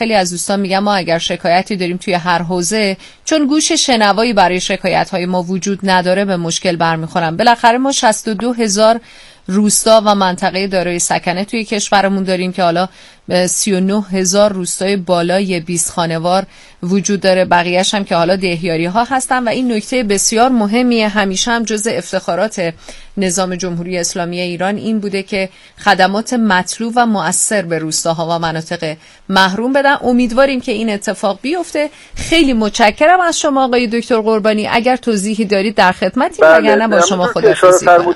خیلی از دوستان میگن ما اگر شکایتی داریم توی هر حوزه، چون گوش شنوایی برای شکایت‌های ما وجود نداره، به مشکل برمیخورن. بالاخره ما 62,000 روستا و منطقه دارای سکنه توی کشورمون داریم که حالا 39,000 روستای بالای 20 خانوار وجود داره، بقیه‌اش هم که حالا دهیاری‌ها هستن. و این نکته بسیار مهمیه، همیشه هم جزء افتخارات نظام جمهوری اسلامی ایران این بوده که خدمات مطلوب و مؤثر به روستاها و مناطق محروم بدن. امیدواریم که این اتفاق بیفته. خیلی متشکرم از شما آقای دکتر قربانی. اگر توضیحی دارید در خدمتیم، وگرنه با شما خداحافظی کنم.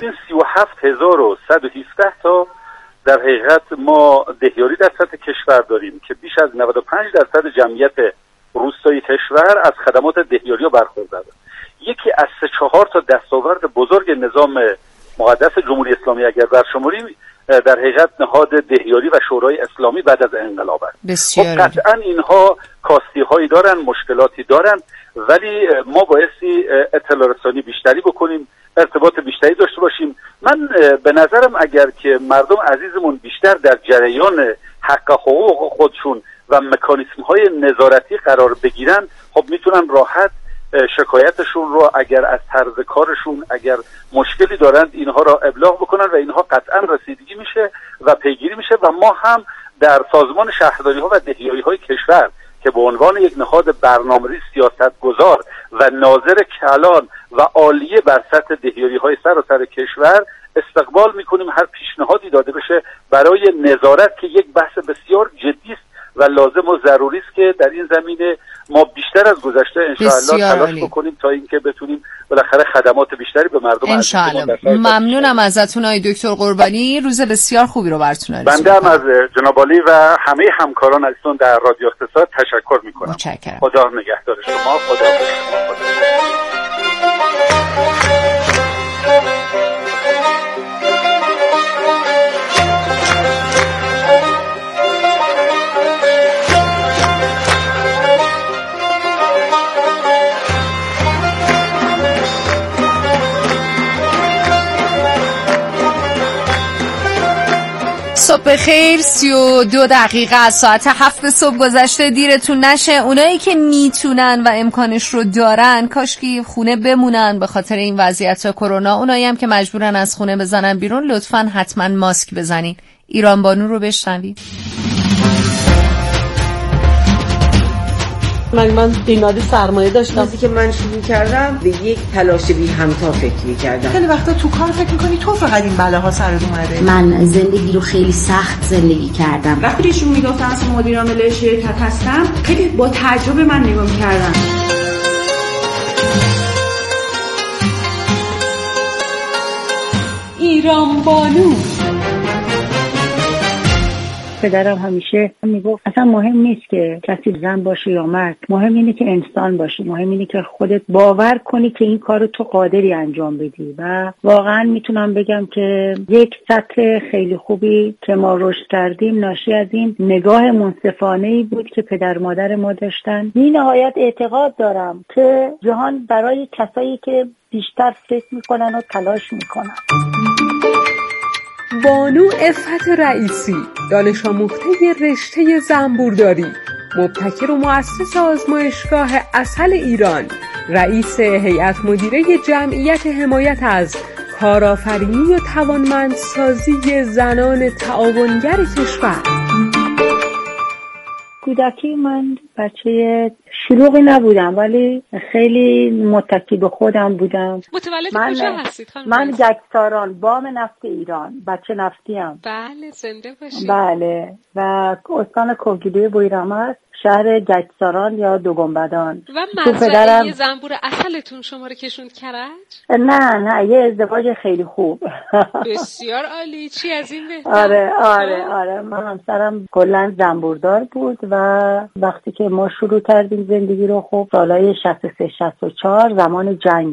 37,317 تا در حقیقت ما دهیاری در سطح کشور داریم که بیش از 95% جمعیت روستایی کشور از خدمات دهیاری برخوردارند. یکی از 3-4 تا دستاورد بزرگ نظام مقدس جمهوری اسلامی اگر برشماریم، در حقیقت نهاد دهیاری و شورای اسلامی بعد از انقلاب است. خب قطعا اینها کاستی هایی دارن، مشکلاتی دارن، ولی ما بایستی اطلاع رسانی بیشتری بکنیم، ارتباط بیشتری داشته باشیم. من به نظرم اگر که مردم عزیزمون بیشتر در جریان حق حقوق خودشون و مکانیسم های نظارتی قرار بگیرن، خب میتونن راحت شکایتشون رو اگر از طرز کارشون اگر مشکلی دارند اینها را ابلاغ بکنن و اینها قطعا رسیدگی میشه و پیگیری میشه. و ما هم در سازمان شهرداری ها و دهیاری های کشور که به عنوان یک نهاد برنامه‌ریزی، سیاستگزار و ناظر کلان و عالیه بر سطح دهیاری های سراسر کشور استقبال میکنیم هر پیشنهادی داده بشه برای نظارت که یک بحث بسیار جدی است و لازم و ضروری است که در این زمینه ما بیشتر از گذشته انشاءالله تلاش بکنیم تا اینکه بتونیم بالاخره خدمات بیشتری به مردم انشاءالله. ممنونم ازتون آقای دکتر قربانی. روز بسیار خوبی رو براتون آرزو می‌کنم. بنده هم از جناب عالی و همه همکاران عزیزتون در رادیو اقتصاد تشکر می‌کنم. متشکرم. خدا نگهدار شما. خدا صبح خیر. 32 دقیقه از ساعت 7 صبح گذشته. دیرتون نشه. اونایی که میتونن و امکانش رو دارن کاشکی خونه بمونن به خاطر این وضعیت کرونا. اونایی هم که مجبورن از خونه بزنن بیرون، لطفاً حتما ماسک بزنین. ایران بانو رو بشنوید. من ایراد سرمایه داشتم. وقتی که من شروع کردم به یک تلاش بی همتا فکر کردم. خیلی وقتا تو کار فکر می‌کنی تو فقط این بلاها سرت اومده. من زندگی رو خیلی سخت زندگی کردم. وقتی ایشون میگفتن از مدیر عامل شرکت هستم، خیلی با تجربه من نگاه می‌کردم. ایران بانو. پدرم همیشه میگفت اصلا مهم نیست که کسی زن باشه یا مرد، مهم اینه که انسان باشی، مهم اینه که خودت باور کنی که این کارو تو قادری انجام بدی. و واقعا میتونم بگم که یک سطح خیلی خوبی که ما رشد کردیم ناشی از این نگاه منصفانه‌ای بود که پدر مادر ما داشتن. بی نهایت اعتقاد دارم که جهان برای کسایی که بیشتر فکر میکنن و تلاش میکنن. بانو عفت رئیسی، دانش آموخته رشته زنبورداری، مبتکر و مؤسس آزمایشگاه عسل ایران، رئیس هیئت مدیره جمعیت حمایت از کارآفرینی و توانمندسازی زنان تعاونگر کشور. کودکی من بچه شلوغی نبودم ولی خیلی متکی به خودم بودم. متولد کجا هستید خانم؟ من گچساران، بام نفت ایران، بچه نفتیم. بله زنده باشید. بله و استان کوهگیلوی بویرمز، شهر گچساران یا دوگنبدان. و مزرعه زنبور عسلتون شما رو کشوند کرج؟ نه یه ازدواج خیلی خوب. بسیار عالی. چی از این بهتر؟ آره من همسرم کلا زنبوردار بود و وقتی که ما شروع کردیم زندگی رو، خب سالهای 63-64 زمان جنگ بود.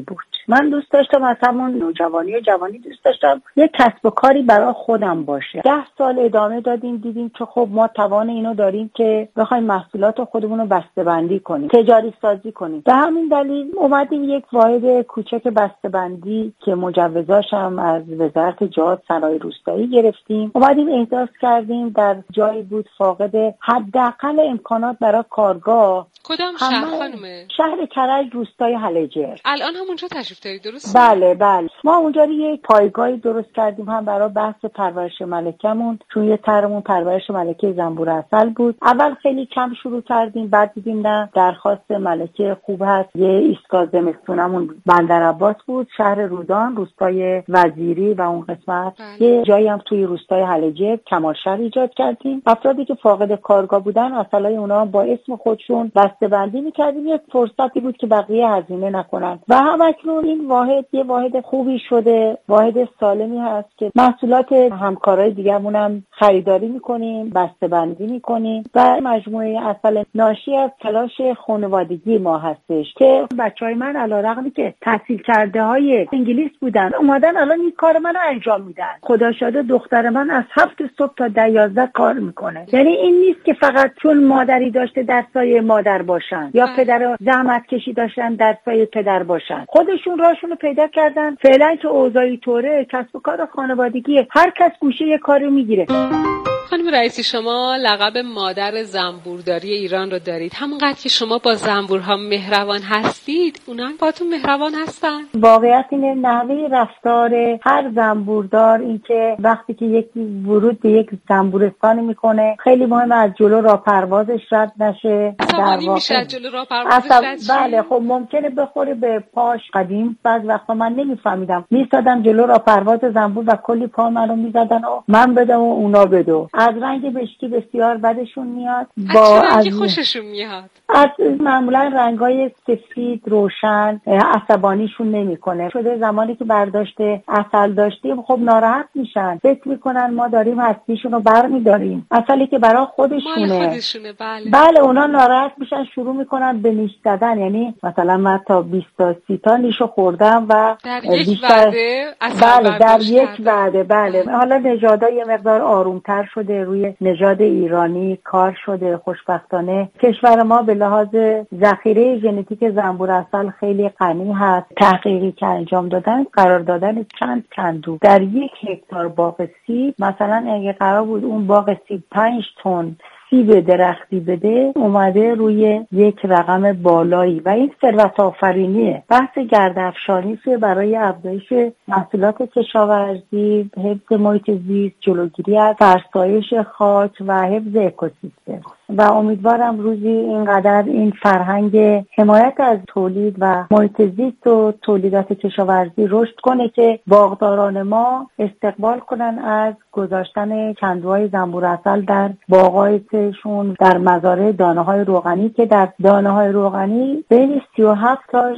من دوست داشتم از همون نوجوانی و جوانی دوست داشتم یک کسب و کاری برای خودم باشه. 10 سال ادامه دادیم، دیدیم که خب ما توان اینو داریم که بخوایم محصولات خودمون رو بسته‌بندی کنیم، تجاری سازی کنیم. به همین دلیل اومدیم یک واحد کوچک بسته‌بندی که مجوزاش هم از وزارت جهاد صنایع روستایی گرفتیم، اومدیم احداث کردیم در جایی بود فاقد حداقل امکانات برای کارگاه. کدام شهر خانومه؟ شهر کرج، روستای هلجر. الان هم اونجا تشریف دارید درسته؟ بله. ما اونجا یک پایگاهی درست کردیم هم برای بحث پرورش ملکه‌مون، چون یه طرحمون پرورش ملکه زنبور عسل بود. اول خیلی کم شروع کردیم، بعد دیدیم نه درخواست ملکه خوب هست. یه ایستگاه زمستونمون بندرعباس بود، شهر رودان، روستای وزیری و اون قسمت. یه جایی هم توی روستای هلجر کمالشهر ایجاد کردیم. افرادی که فاقد کارگاه بودن اصلای اونا با اسم خودشون بسته‌بندی می‌کردیم. یک فرصتی بود که بقیه هزینه نکنن و همکنون این واحد یه واحد خوبی شده، واحد سالمی هست که محصولات همکارای دیگه‌مون هم خریداری می‌کنیم، بسته‌بندی می‌کنیم و مجموعه عسل ناشی از تلاش خانوادگی ما هستش که بچهای من علیرغمی که تحصیل کرده‌های انگلیس بودن اومدن الان این کار منو انجام میدن. خدا شاده دختر من از 7 صبح تا 10-11 کار میکنه. یعنی این نیست که فقط چون مادری داشته در سایه مادر باشن یا پدر زحمت کشی داشتن در سایه پدر باشن، خودشون راهشون پیدا کردن. فعلا که اوضاعی طوره، کسب و کار خانوادگی، هر کس گوشه یه کاری میگیره. خانم رئیسی، شما لقب مادر زنبورداری ایران رو دارید. همونقدر که شما با زنبورها مهربان هستید، اونا هم باهاتون مهربان هستن. واقعیت اینه نحوه رفتار هر زنبوردار این که وقتی که یکی ورود به یک زنبورستانی میکنه خیلی مهمه از جلو راه پروازش رد نشه. عصبانی میشه از جلو راه پروازش رد شه. بله، خب ممکنه بخوره به پاش. قدیم بعض وقتا من نمیفهمیدم، میستادم جلو راه پرواز زنبور و کلی پا منو میزدن و من بدم و اونا بدو. از رنگ بشکی بسیار بدشون میاد، با رنگ خوششون میاد. از معمولا رنگای سفید روشن عصبانیشون نمیکنه. شده زمانی که برداشت عسل داشتیم خب ناراحت میشن، فکر میکنن ما داریم هستیشون رو برمیداریم، عسلی که برای خودشونه. بله اونا ناراحت میشن، شروع میکنن به نیش زدن. یعنی مثلا من تا 20 تا 30 تا نیشو خوردم و در یک وعده بله در یک وعده. بله حالا نژادها یه مقدار آرومتر شده، روی نژاد ایرانی کار شده. خوشبختانه کشور ما به لحاظ ذخیره ژنتیک زنبور عسل خیلی غنی هست. تحقیقی که انجام دادن قرار دادن چند کندو در 1 هکتار باغ سیب، مثلا اگه قرار بود اون باغ سیب 5 تن سیب درختی بده، اومده روی یک رقم بالایی و این ثروت آفرینیه. بحث گردافشانی برای افزایش محصولات کشاورزی، حفظ محیط زیست، جلوگیری از فرسایش خاک و حفظ اکوسیستم. و امیدوارم روزی اینقدر این فرهنگ حمایت از تولید و محیط زیست و تولیدات کشاورزی رشد کنه که باغداران ما استقبال کنن از گذاشتن کندوهای زنبور عسل در باغاتشون، در مزارع دانه‌های روغنی که در دانه‌های روغنی بین 37 تا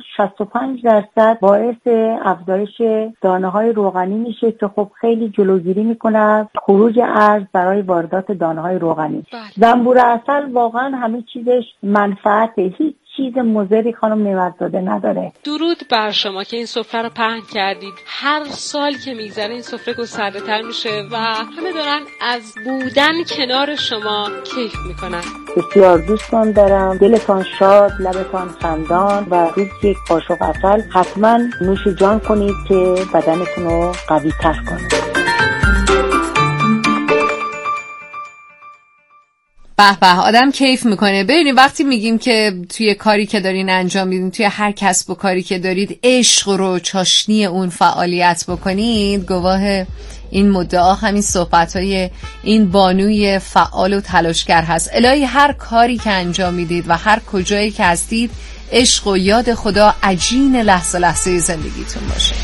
65% باعث افزایش دانه‌های روغنی میشه که خب خیلی جلوگیری میکنه از خروج ارز برای واردات دانه‌های روغنی. زنبور عسل واقعا همه چیزش منفعته، هیچ چیز مضری خانم نعمت‌زاده نداره. درود بر شما که این سفره رو پهن کردید. هر سال که میگذره این سفره گسترده‌تر میشه و همه دارن از بودن کنار شما کیف میکنن. بسیار دوستان دارم، دلتان شاد، لبتان خندان و روز یک قاشق عسل حتما نوش جان کنید که بدنتون رو قوی تر کنید. به به، آدم کیف میکنه. ببینید وقتی میگیم که توی کاری که دارین انجام میدین، توی هر کسب و کاری که دارید عشق رو چاشنی اون فعالیت بکنید، گواه این مدعا همین صحبت‌های این بانوی فعال و تلاشگر هست. الهی هر کاری که انجام میدید و هر کجایی که هستید عشق و یاد خدا عجین لحظه لحظه زندگیتون باشه.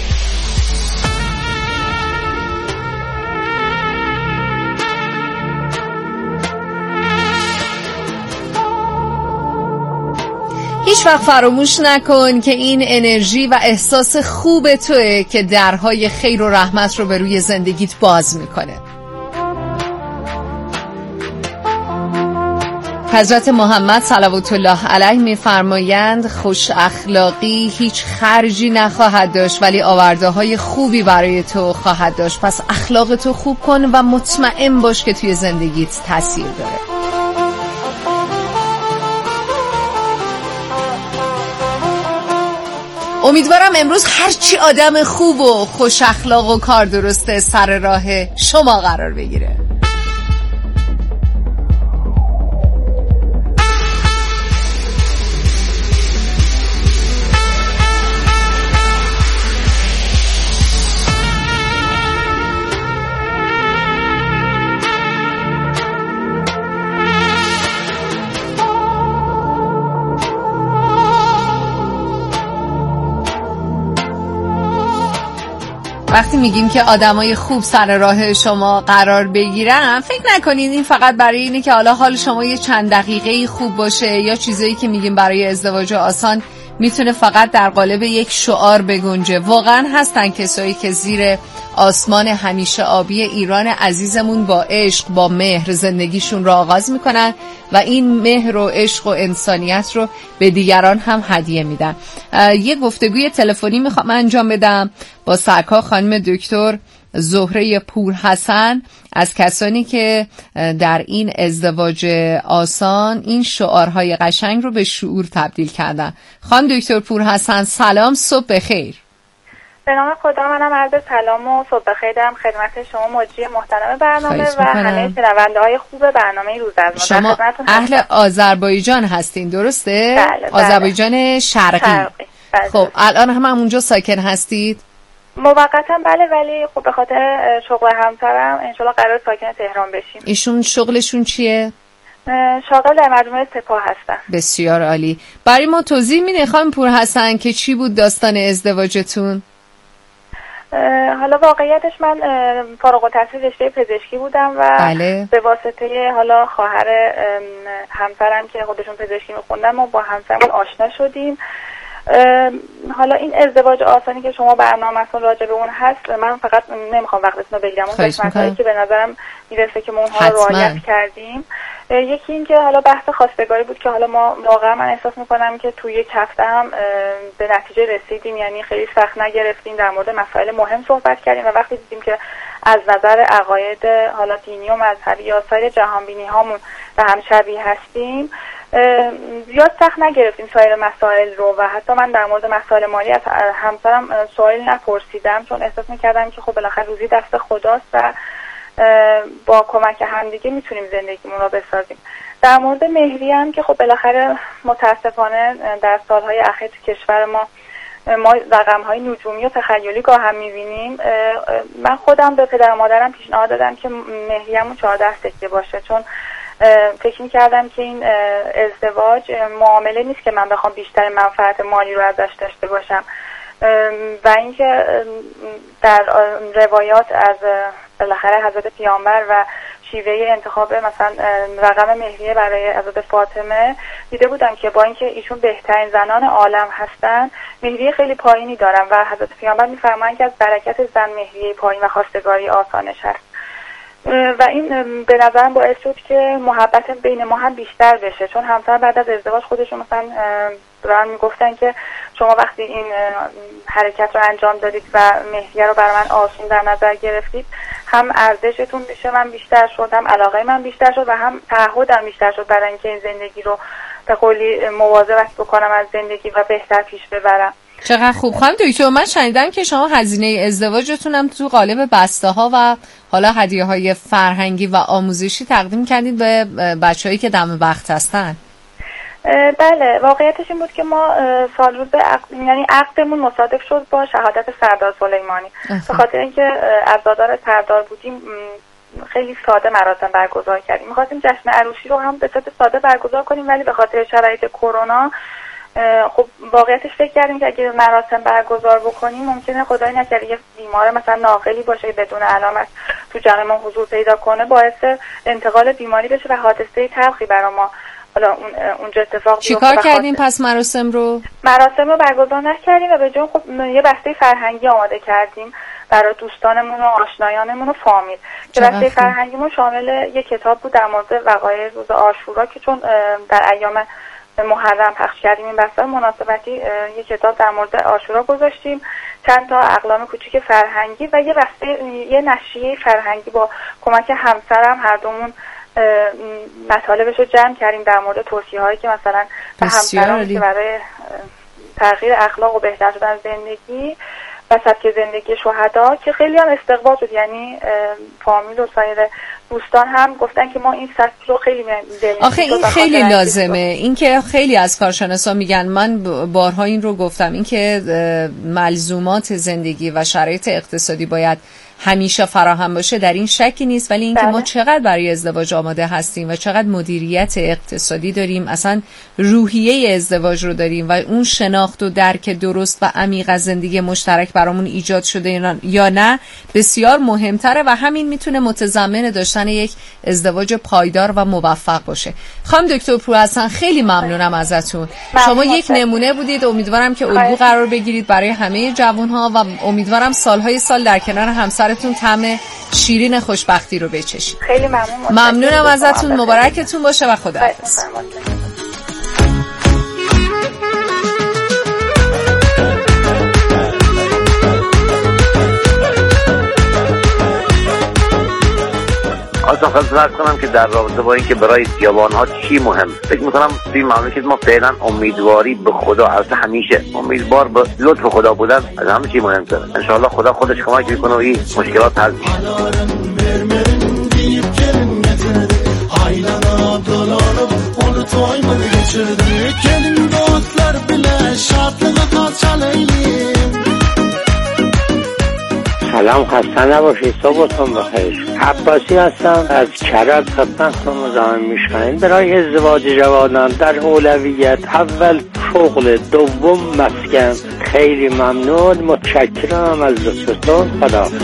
هیچ وقت فراموش نکن که این انرژی و احساس خوب توئه که درهای خیر و رحمت رو به روی زندگیت باز میکنه. حضرت محمد صلوات الله علیه می‌فرمایند خوش اخلاقی هیچ خرجی نخواهد داشت ولی آورده های خوبی برای تو خواهد داشت. پس اخلاق تو خوب کن و مطمئن باش که توی زندگیت تاثیر داره. امیدوارم امروز هرچی آدم خوب و خوش اخلاق و کار درسته سر راه شما قرار بگیره. وقتی میگیم که آدمای خوب سر راه شما قرار بگیرن، فکر نکنید این فقط برای اینه که حال شما یه چند دقیقه خوب باشه، یا چیزایی که میگیم برای ازدواج آسان میتونه فقط در قالب یک شعار بگنجه. واقعا هستن کسایی که زیر آسمان همیشه آبی ایران عزیزمون با عشق، با مهر زندگیشون رو آغاز میکنن و این مهر و عشق و انسانیت رو به دیگران هم هدیه میدن. یه گفتگوی تلفنی میخوام انجام بدم با سرکار خانم دکتر زهره پورحسن، از کسانی که در این ازدواج آسان این شعارهای قشنگ رو به شعور تبدیل کردن. خانم دکتر پورحسن سلام، صبح بخیر. به نام خدا، منم عرض سلام و صبح بخیر دارم خدمت شما مجری محترم برنامه و همه شنونده‌های خوب برنامه روز از ما. شما اهل آذربایجان هستین درسته؟ بله. آذربایجان شرقی. بله. خب الان هم اونجا ساکن هستید؟ موقتا بله، ولی خب به خاطر شغل همسرم انشالله قرار ساکن تهران بشیم. ایشون شغلشون چیه؟ شاغل در مجموعه سپاه هستن. بسیار عالی. برای ما توضیح میدین خانم پورحسن که چی بود داستان ازدواجتون؟ حالا واقعیتش من فارغ التحصیل رشته پزشکی بودم و بله. به واسطه حالا خواهر همسرم که خودشون پزشکی میخوندن ما با همسرمون آشنا شدیم. حالا این ازدواج آسانی که شما برنامه‌تون راجع به اون هست، من فقط نمیخوام وقتتون رو بگیرم، اون قسمتایی که به نظرم میرسه که ما اونها رو رعایت کردیم. یکی این که حالا بحث خواستگاری بود که حالا ما واقعا من احساس میکنم که توی یک هفته هم به نتیجه رسیدیم، یعنی خیلی سخت نگرفتیم، در مورد مسائل مهم صحبت کردیم و وقتی دیدیم که از نظر عقاید حالا دینی و مذهبی یا سایر جهانبینی هامون به هم شبیه هستیم، زیاد سخت نگرفتیم سایر مسائل رو و حتی من در مورد مسائل مالی از همسرم سوالی نپرسیدم، چون احساس میکردم که خب بالاخره روزی دست خداست و با کمک همدیگه میتونیم زندگیمون رو بسازیم. در مورد مهریه هم که خب بالاخره متاسفانه در سالهای اخیر تو کشور ما رقم‌های نجومی و تخیلی گاه هم می‌بینیم. من خودم به پدر و مادرم پیشنهاد دادم که مهریه‌مون 14 سکه باشه، چون فکر می‌کردم که این ازدواج معامله نیست که من بخوام بیشتر منفعت مالی رو ازش داشته باشم و اینکه در روایات از بالاخره حضرت پیامبر و شیوه انتخاب مثلا رقم مهریه برای حضرت فاطمه دیده بودم که با اینکه ایشون بهترین زنان عالم هستن مهریه خیلی پایینی دارن و حضرت پیامبر میفرمایند که از برکت زن مهریه پایین و خواستگاری آسانش هست و این به نظرم باعث شد که محبت بین ما هم بیشتر بشه، چون همسر بعد از ازدواج خودشون مثلا برام میگفتن که شما وقتی این حرکت رو انجام دادید و مهریه رو برای من آسون در نظر گرفتید، هم ارزشتون بیشتر من بیشتر شد، هم علاقه من بیشتر شد و هم تعهدم بیشتر شد برای اینکه این زندگی رو به قولی مواظبت بکنم از زندگی و بهتر پیش ببرم. چقدر خوب. خانم دکتر من شنیدم که شما هزینه ازدواجتون هم تو قالب بسته ها و حالا هدیه های فرهنگی و آموزشی تقدیم کردید به بچه‌هایی که دم وقت هستن. بله، واقعیتش این بود که ما سال روز یعنی عقدمون مصادف شد با شهادت سردار سلیمانی. به خاطر اینکه عزادار سردار بودیم خیلی ساده مراسم برگزار کردیم. می‌خواستیم جشن عروسی رو هم به صورت ساده برگزار کنیم، ولی به خاطر شرایط کرونا خب واقعیتش فکر کردیم که اگه مراسم برگزار بکنیم ممکنه خدای نکرده یه بیمار مثلا ناقلی باشه بدون علامت تو جمع ما حضور پیدا کنه، باعث انتقال بیماری بشه و حادثه تلخی برای ما حالا اونجا اتفاق بیفته. چیکار کردیم پس مراسم رو؟ مراسم رو برگزار نکردیم و به جای خب یه بسته فرهنگی آماده کردیم برای دوستانمون و آشنایانمون و فامیل. جلسه فرهنگیمون شامل یک کتاب بود در مورد وقایع روز عاشورا که چون در ایام محرم پخش کردیم این بسته مناسبتی یک کتاب در مورد عاشورا گذاشتیم، چند تا اقلام کوچیک فرهنگی و یه نشریه فرهنگی با کمک همسرم هر دومون مطالبش رو جمع کردیم در مورد توصیه‌هایی که مثلا به همسران که برای تغییر اخلاق و بهتر شدن زندگی و سبک زندگی شهدا که خیلی هم استقبال شد، یعنی فامیل و سایر دوستان هم گفتن که ما این سبک رو خیلی آخه این خیلی لازمه. این که خیلی از کارشناسا میگن، من بارها این رو گفتم، این که ملزومات زندگی و شرایط اقتصادی باید همیشه فراهم باشه در این شکی نیست، ولی اینکه ما چقدر برای ازدواج آماده هستیم و چقدر مدیریت اقتصادی داریم، اصلا روحیه ازدواج رو داریم و اون شناخت و درک درست و عمیق از زندگی مشترک برامون ایجاد شده یا نه بسیار مهمتره و همین میتونه متضمن داشتن یک ازدواج پایدار و موفق باشه. خانم دکتر پورحسن خیلی ممنونم ازتون. شما یک نمونه بودید، امیدوارم که الگو قرار بگیرید برای همه جوان‌ها و امیدوارم سالهای سال در کنار همسرتون طعم شیرین خوشبختی رو بچشید. خیلی ممنونم ازتون، مبارکتون باشه و خداحافظ. خواستم خدمت کنم که در رابطه با اینکه برای جوان‌ها چی مهم، فکر می‌کنم توی مملکت ما فعلا امیدواری به خدا، البته همیشه امیدوار به لطف خدا بودن از همه چی مهم‌تره. ان شاء الله خدا خودش کمک می‌کنه و این مشکلات حل میشه. سلام، خسته نباشید، صبحتون بخیر. عباسی هستم از کرج، خدمتتون مزاحم میشم. برای ازدواج جوانان در اولویت اول شغل، دوم مسکن. خیلی ممنون، متشکرم از لطفتون. خداحافظ.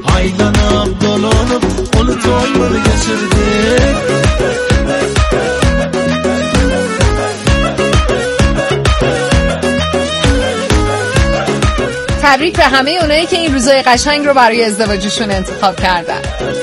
تبریک به همه اونایی که این روزای قشنگ رو برای ازدواجشون انتخاب کردن.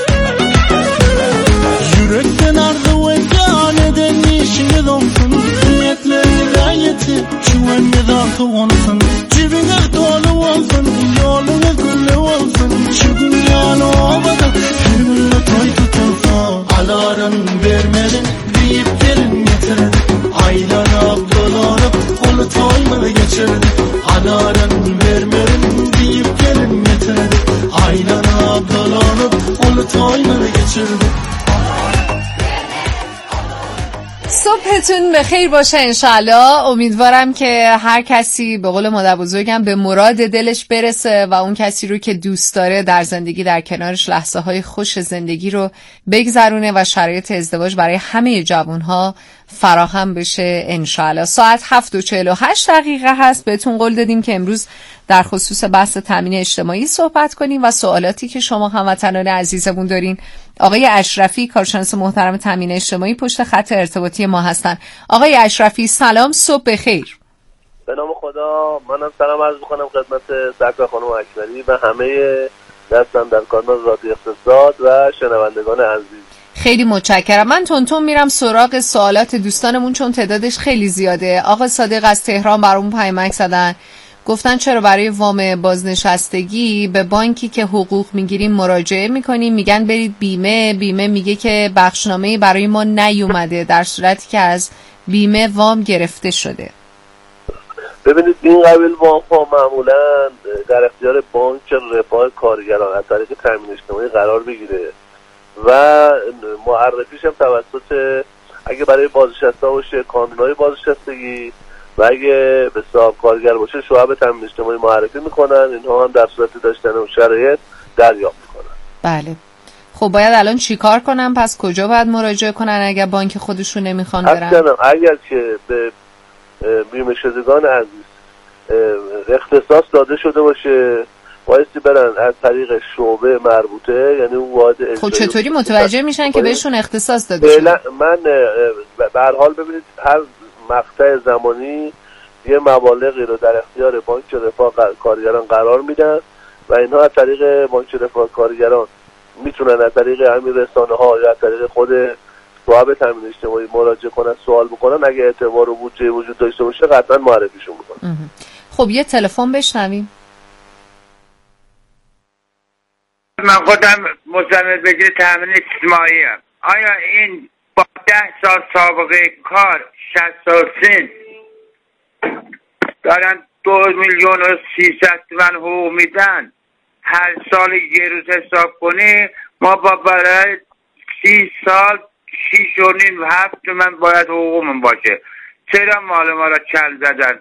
صبحتون بخیر باشه انشالله. امیدوارم که هر کسی به قول مادر بزرگم به مراد دلش برسه و اون کسی رو که دوست داره در زندگی در کنارش لحظه های خوش زندگی رو بگذرونه و شرایط ازدواج برای همه جوانها فراهم بشه انشالله. ساعت 7:48 هست. بهتون قول دادیم که امروز در خصوص بحث تامین اجتماعی صحبت کنیم و سوالاتی که شما هموطنان عزیزمون دارین آقای اشرفی، کارشناس محترم تامین اجتماعی، پشت خط ارتباطی ما هستن. آقای اشرفی سلام، صبح بخیر. به نام خدا، منم سلام عرض می‌کنم خدمت سرکار خانم اکبری و همه دستاندرکاران رادیو اقتصاد و شنوندگان عزیز. خیلی متشکرم. من تونتون میرم سراغ سوالات دوستانمون چون تعدادش خیلی زیاده. آقا صادق از تهران برامون پیامک زدن، گفتن چرا برای وام بازنشستگی به بانکی که حقوق میگیریم مراجعه میکنیم، میگن برید بیمه میگه که بخشنامه‌ای برای ما نیومده در صورتی که از بیمه وام گرفته شده. ببینید این قبیل وام ها معمولا در اختیار بانک رفاه کارگران از طریق تامین اجتماعی قرار بگیره و معرفیش هم توسط اگه برای بازنشسته باشه کانون‌های بازنشستگی و اگه به صاحب کارگر باشه شعب تامین اجتماعی معرفی میکنن، اینها هم در صورت داشتن اون شرایط دریافت میکنن. بله. خب باید الان چی کار کنم؟ پس کجا باید مراجعه کنن اگر بانک خودشون نمیخوان برن؟ اگر که به بیمه شدگان عزیز اختصاص داده شده باشه بایستی برن از طریق شعبه مربوطه، یعنی اون واحد اجرایی. خب چطوری متوجه میشن که بهشون اختصاص داده شده؟ من به هر حال ببینید هر مقطع زمانی یه مبالغی رو در اختیار بانک رفاه کارگران قرار میدن و اینها از طریق بانک رفاه کارگران میتونن از طریق همین رسانه‌ها یا از طریق خود صاحب تامین اجتماعی مراجعه کنن، سوال بکنن. اگه اعتبار و بودجه وجود داشته باشه قطعا معرفیشون میکنن. خب یه تلفن بشنویم. من خودم مستند بگیر تامین اجتماعی هم. آیا این با 10 سال سابقه کار 60 سن دارن 2,300,000 حقوق میدن، هر سال یه روز حساب کنی ما با برای 30 سال 6.5 و 7 من باید حقوقمون باشه. چرا مال ما را چل زدن؟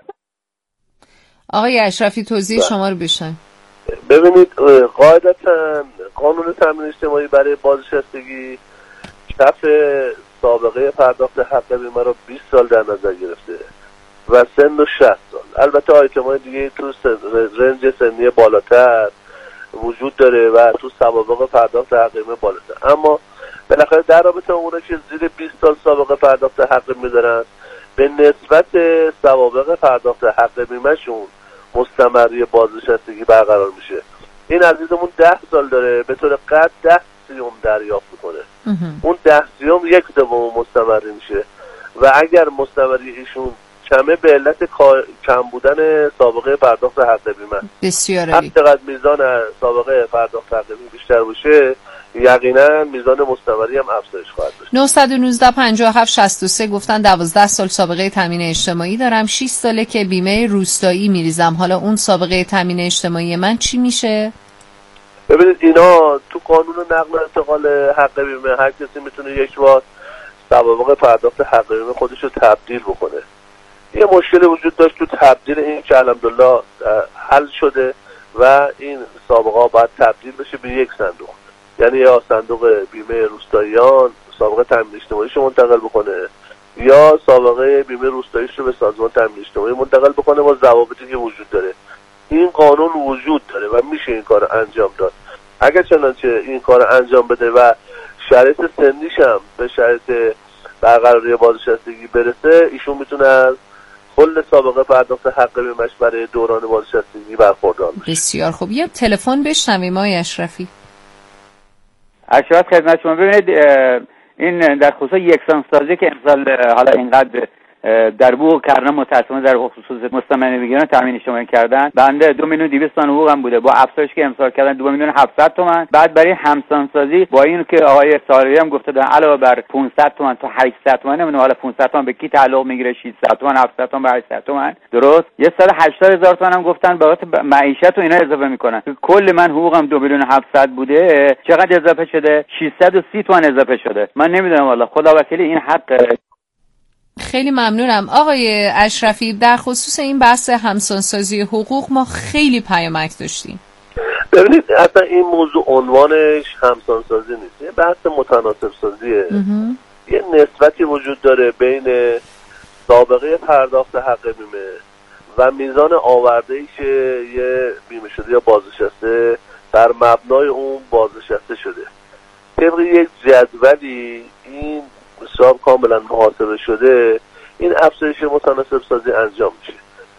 آقای اشرفی توضیح شما رو بشنویم. ببینید قاعدتا قانون تامین اجتماعی برای بازنشستگی کف سابقه پرداخت حق بیمه رو 20 سال در نظر گرفته و سن رو 60 سال. البته آیتم‌های دیگه تو رنج سنی بالاتر وجود داره و تو سوابق پرداخت حق بیمه بالاتر، اما بالاخره در رابطه اونه که زیر 20 سال سابقه پرداخت حق می‌دارن به نسبت سوابق پرداخت حق بیمه‌شون مستمری بازنشستگی برقرار میشه. این عزیزمون 10 سال داره، به طور قطع 10 سیوم دریافت میکنه. اون 10 سیوم 1/3 مستمری میشه و اگر مستمری ایشون کمه به علت کم بودن سابقه پرداخت حق بیمه. بسیار عالی. هر چقدر میزان سابقه پرداخت حق بیمه بیشتر باشه یقینا میزان مستمری هم افزایش خواهد داشت. 919 57 63 گفتن 12 سال سابقه تامین اجتماعی دارم، 6 ساله که بیمه روستایی میریزم. حالا اون سابقه تامین اجتماعی من چی میشه؟ ببینید اینا تو قانون نقل و انتقال حق بیمه هر کسی میتونه یک بار سوابق پرداخت حق بیمه خودش رو تبدیل بکنه. یه مشکلی وجود داشت تو تبدیل این که الحمدلله حل شده و این سابقه ها باید تبدیل بشه به یک صندوق، یعنی یا صندوق بیمه روستاییان سابقه تامین اجتماعیش منتقل بکنه یا سابقه بیمه روستاییش رو به سازمان تامین اجتماعی منتقل بکنه با ضوابطی که وجود داره. این قانون وجود داره و میشه این کار انجام داد. اگر چنانچه این کار انجام بده و شرایط سنیش هم به شرایط برقراری بازنشستگی برسه، ایشون میتونه از کل سابقه پرداخت حق بیمه‌اش برای دوران بازنشستگی برخوردار بشه. بسیار خوب. یه تلفن بشنویم آقای اشرفی. اشرف خدمت شما. ببینید این در خصوص یکسانسازی که امسال حالا اینقدر در بوق کردن متأسفانه در خصوص مستمندگان تامین اجتماعی کردن، بنده 2,200,000 حقوقم بوده با افزایش که امسال کردن 2,700,000 تومان. بعد برای همسانسازی با این که آقای سالیری هم گفته دارن علاوه بر 500 تومان تا 800 تومان، نمیدونم حالا 500 تومان به کی تعلق میگیره، 600 تومان 700 تومان به 800 تومان درست، 180,000 تومان هم گفتن بابت معیشت و اینا اضافه میکنن. کل من حقوقم 2,700,000 بوده، چقدر اضافه شده؟ 630 تومان اضافه شده. من نمیدونم والله، خدا وکیلی این حق. خیلی ممنونم آقای اشرفی. در خصوص این بحث همسانسازی حقوق ما خیلی پیامک داشتیم. ببینید اصلا این موضوع عنوانش همسانسازی نیست، یه بحث متناسب سازیه. یه نسبتی وجود داره بین سابقه پرداخت حق بیمه و میزان آورده‌ای که یه بیمه شده یا بازنشسته در مبنای اون بازنشسته شده. طبق یک جدولی این حساب کاملا محاسبه شده، این افزایش متناسب سازی انجام میشه.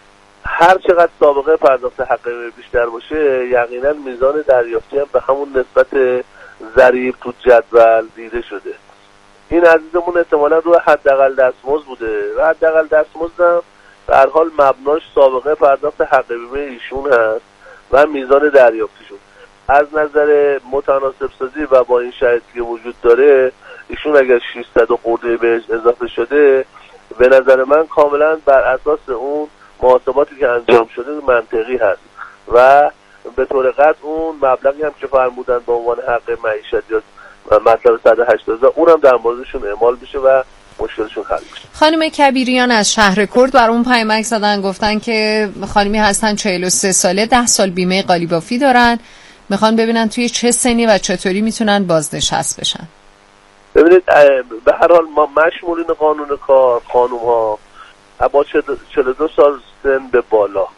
هر چقدر سابقه پرداخت حق بیمه بیشتر باشه یقینا میزان دریافتی هم به همون نسبت ضریب تو جدول دیده شده. این عزیزمون احتمالا روی حداقل دستمزد بوده و حداقل دستمزد هم به هر حال مبناش سابقه پرداخت حق بیمه ایشون هست و میزان دریافتیشون. از نظر متناسب سازی و با این شرایطی که وجود داره، ایشون اگر 600 خورده بهش اضافه شده، به نظر من کاملا بر اساس اون محاسباتی که انجام شده منطقی هست و به طور قطع اون مبلغی هم که فرمودن به عنوان حق معیشت یا مطلب 180,000 اونم در موردشون اعمال میشه و مشکلشون حل میشه. خانم کبیریان از شهر کرد بر اون پیامک زدن، گفتن که خانمی هستن 43 ساله، 10 سال بیمه قالیبافی دارن، میخوان ببینن توی چه سنی و چطوری میتونن بازنشست بشن. ببینید به هر حال ما مشمولین قانون کار، خانوم ها با 42 سال سن به بالا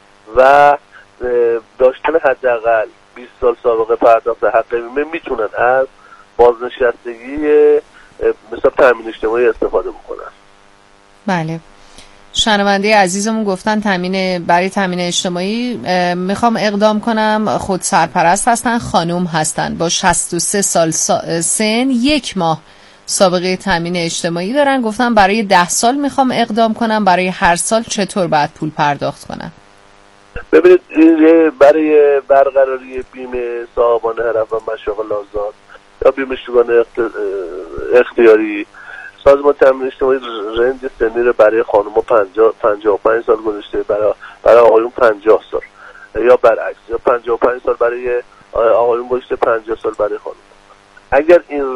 و داشتن حداقل 20 سال سابقه پرداخت حق بیمه میتونن از بازنشستگی مثلا تامین اجتماعی استفاده بکنن. بله. شنونده عزیزمون گفتن برای تامین اجتماعی میخوام اقدام کنم، خود سرپرست هستن، خانوم هستن، با 63 سال سن، 1 ماه سابقه تامین اجتماعی دارن. گفتن برای 10 سال میخوام اقدام کنم، برای هر سال چطور باید پول پرداخت کنم؟ ببینید برای برقراری بیمه صاحبان حرف و مشاغل آزاد یا بیمه شگان اختیاری، سازمان تامین اجتماعی رنج سنی رو برای خانم‌ها 55 سال گذاشته، برای آقایون 50 سال یا برعکس، یا 55 سال برای آقایون گذاشته، 50 سال برای خانم. اگر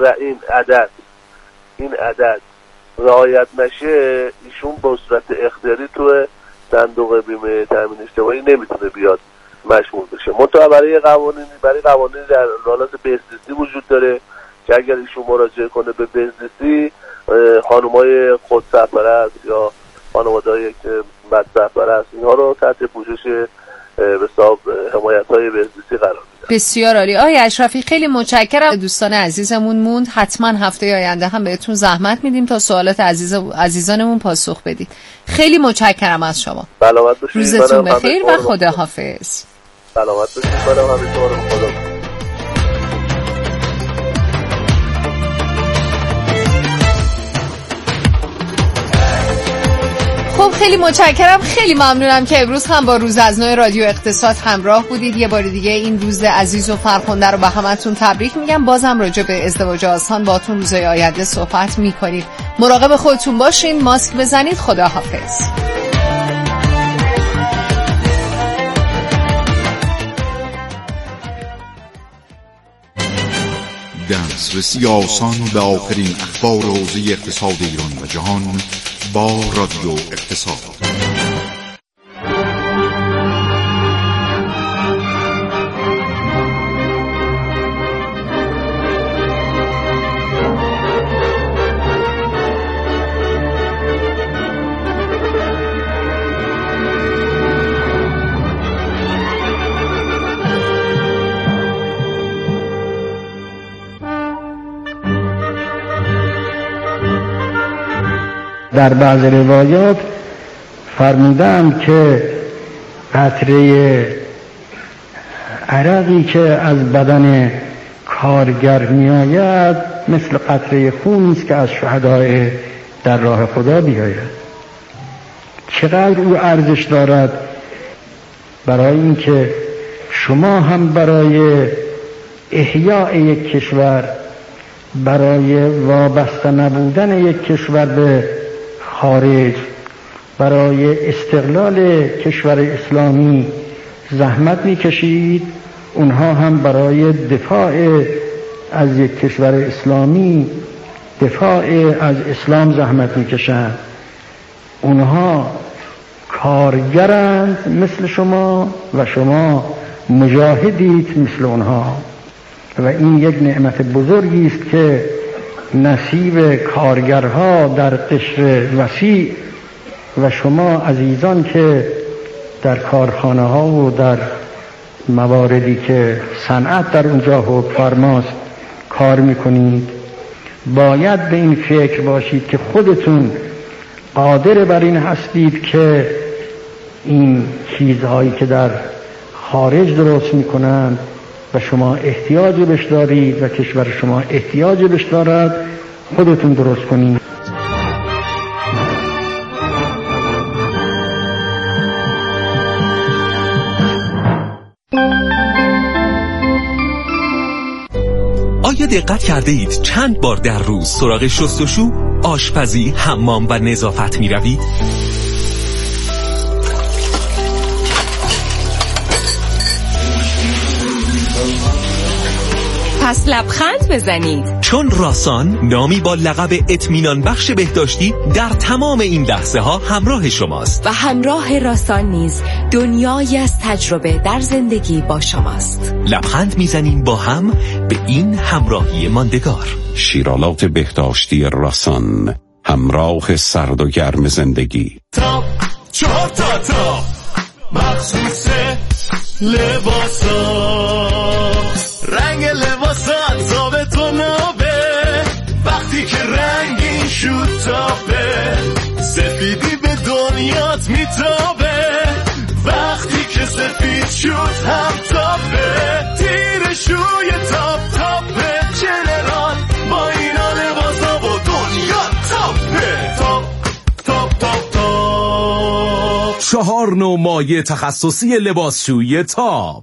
این عدد رعایت نشه، ایشون به صورت اختیاری تو صندوق بیمه تامین اجتماعی نمیتونه بیاد مشمول بشه. منتها برای قوانینی در رالات بهزیستی وجود داره که اگر ایشون مراجعه کنه به بهزیستی، خانم‌های خود سرپرست یا خانواده‌های که بد سرپرست، اینها رو تحت پوشش به حساب حمایت‌های بهزیستی قرار میدن. بسیار عالی. آقای اشرفی خیلی متشکرم. دوستان عزیزمون موند، حتما هفته آینده هم بهتون زحمت میدیم تا سوالات عزیزانمون پاسخ بدید. خیلی متشکرم از شما. سلامت باشید. روزتون بخیر و خداحافظ. سلامت باشید. منم همینطور. خدا. خب خیلی متشکرم، خیلی ممنونم که امروز هم با روز از نو رادیو اقتصاد همراه بودید. یه بار دیگه این روز عزیز و فرخنده رو به همتون تبریک میگم. بازم راجع به ازدواج آسان باهاتون روزهای آینده صحبت میکنیم. مراقب خودتون باشین، ماسک بزنید. خداحافظ. دسترسی آسان به آخرین اخبار حوزه اقتصاد ایران و جهان با رادیو اقتصاد. در بعض روایات فرمودند که قطره عرقی که از بدن کارگر می آید مثل قطره خونی است که از شهدای در راه خدا بیاید. چقدر او ارزش دارد برای اینکه شما هم برای احیاء یک کشور، برای وابسته نبودن یک کشور به خارج، برای استقلال کشور اسلامی زحمت میکشید، اونها هم برای دفاع از یک کشور اسلامی، دفاع از اسلام زحمت میکشند. اونها کارگرند مثل شما و شما مجاهدید مثل اونها و این یک نعمت بزرگی است که نصیب کارگرها در قشر وسیع و شما عزیزان که در کارخانه ها و در مواردی که صنعت در اونجا حکم فرماست کار میکنید، باید به این فکر باشید که خودتون قادر بر این هستید که این چیزهایی که در خارج درست میکنند و شما احتیاج بهش دارید و کشور شما احتیاج بهش دارد، خودتون درست کنید. آیا دقت کرده اید چند بار در روز سراغ شستشو، آشپزی، حمام و نظافت می روید؟ پس لبخند بزنید، چون راسان نامی با لقب اطمینان بخش بهداشتی در تمام این لحظه ها همراه شماست و همراه راسان نیز دنیایی از تجربه در زندگی با شماست. لبخند میزنیم با هم به این همراهی ماندگار. شیرالات بهداشتی راسان، همراه سرد و گرم زندگی. تاپ 4 تا مخصوص لباسا، رنگ لباسات ثابت نابه، وقتی که رنگین شد تابه، سفیدی به دنیا دنیات میتابه وقتی که سفید شد هم تابه تیرشوی تاپ تاپه جنرال با اینا لباسا و دنیا تاپه تاپ تاپ تاپ تاپ 4 نوع مایع تخصصی لباسشویی تاپ.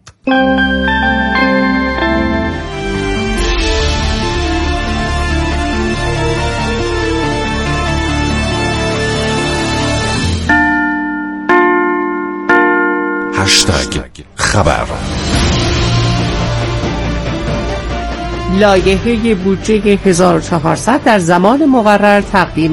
خبر لایحه بودجه 1400 در زمان مقرر تقدیم